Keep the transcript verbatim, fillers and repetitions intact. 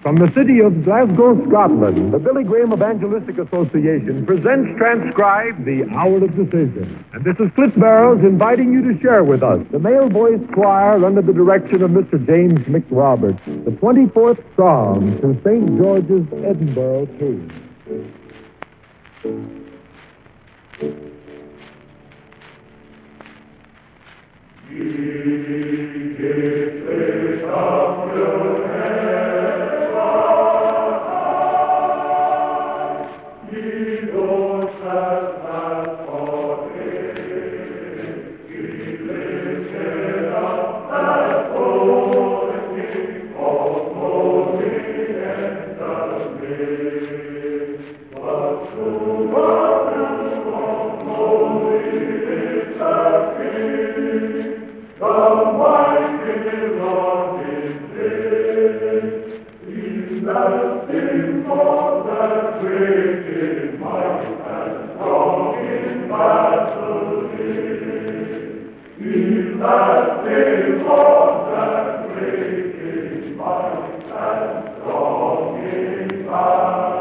From the city of Glasgow, Scotland, the Billy Graham Evangelistic Association presents transcribed the Hour of Decision. And this is Cliff Barrows inviting you to share with us the male voice choir under the direction of Mister James McRoberts, the twenty-fourth Psalm to Saint George's Edinburgh Tune. That great is mighty and strong in battle.